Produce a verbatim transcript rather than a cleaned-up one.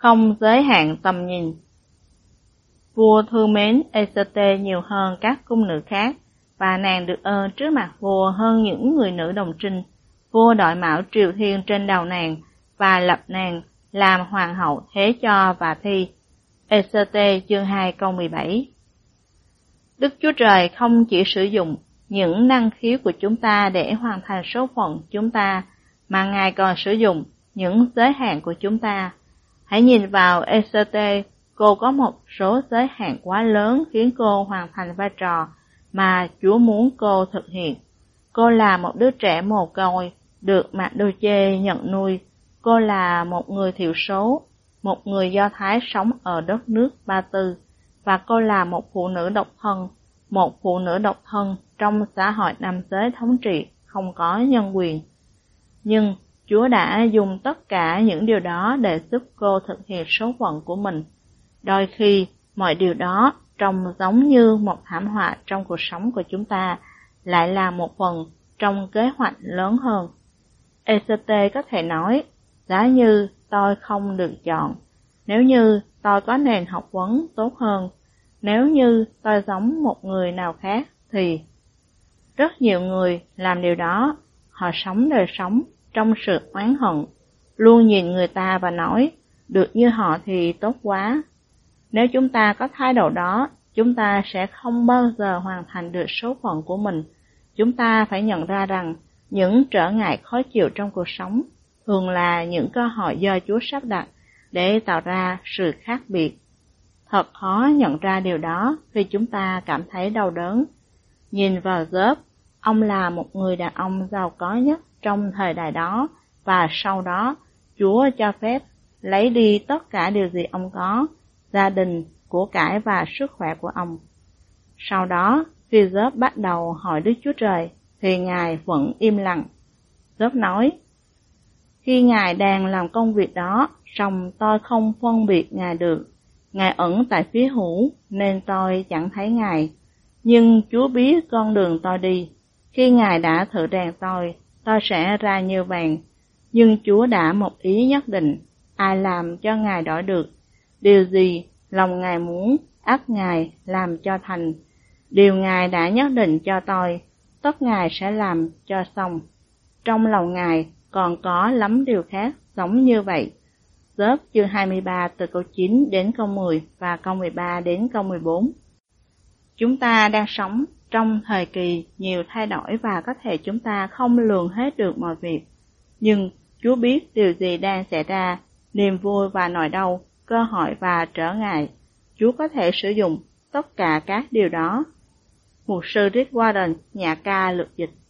không giới hạn tầm nhìn. Vua thương mến Ê-xê-tê nhiều hơn các cung nữ khác, và nàng được ơn trước mặt vua hơn những người nữ đồng trinh. Vua đội mão triều thiên trên đầu nàng, và lập nàng làm hoàng hậu thế cho và thi. Ê-xê-tê chương hai câu mười bảy. Đức Chúa Trời không chỉ sử dụng những năng khiếu của chúng ta để hoàn thành số phận chúng ta, mà Ngài còn sử dụng những giới hạn của chúng ta. Hãy nhìn vào Ê-xê-tê, cô có một số giới hạn quá lớn khiến cô hoàn thành vai trò mà Chúa muốn cô thực hiện. Cô là một đứa trẻ mồ côi, được Mạc-đô-chê nhận nuôi. Cô là một người thiểu số, một người Do Thái sống ở đất nước Ba Tư, và cô là một phụ nữ độc thân, một phụ nữ độc thân trong xã hội nam giới thống trị, không có nhân quyền. Nhưng Chúa đã dùng tất cả những điều đó để giúp cô thực hiện số phận của mình. Đôi khi, mọi điều đó trông giống như một thảm họa trong cuộc sống của chúng ta, lại là một phần trong kế hoạch lớn hơn. Ê-xê-tê có thể nói, giá như tôi không được chọn, nếu như tôi có nền học vấn tốt hơn, nếu như tôi giống một người nào khác thì... Rất nhiều người làm điều đó, họ sống đời sống trong sự oán hận, luôn nhìn người ta và nói, được như họ thì tốt quá. Nếu chúng ta có thái độ đó, chúng ta sẽ không bao giờ hoàn thành được số phận của mình. Chúng ta phải nhận ra rằng những trở ngại khó chịu trong cuộc sống thường là những cơ hội do Chúa sắp đặt để tạo ra sự khác biệt. Thật khó nhận ra điều đó khi chúng ta cảm thấy đau đớn. Nhìn vào Gióp, ông là một người đàn ông giàu có nhất trong thời đại đó, và sau đó Chúa cho phép lấy đi tất cả điều gì ông có, gia đình, của cải và sức khỏe của ông. Sau đó, khi Gióp bắt đầu hỏi Đức Chúa Trời, thì Ngài vẫn im lặng. Gióp nói, khi Ngài đang làm công việc đó, song tôi không phân biệt Ngài được. Ngài ẩn tại phía hữu, nên tôi chẳng thấy Ngài. Nhưng Chúa biết con đường tôi đi. Khi Ngài đã thử rèn tôi, tôi sẽ ra như vàng. Nhưng Chúa đã một ý nhất định, ai làm cho Ngài đổi được. Điều gì lòng Ngài muốn, ắt Ngài làm cho thành. Điều Ngài đã nhất định cho tôi, tất Ngài sẽ làm cho xong. Trong lòng Ngài còn có lắm điều khác giống như vậy. Gióp chương hai mươi ba từ câu chín đến câu mười và câu mười ba đến câu mười bốn. Chúng ta đang sống trong thời kỳ nhiều thay đổi và có thể chúng ta không lường hết được mọi việc. Nhưng Chúa biết điều gì đang xảy ra, niềm vui và nỗi đau, cơ hội và trở ngại. Chúa có thể sử dụng tất cả các điều đó. Mục sư Rick Warren, nhà ca lược dịch.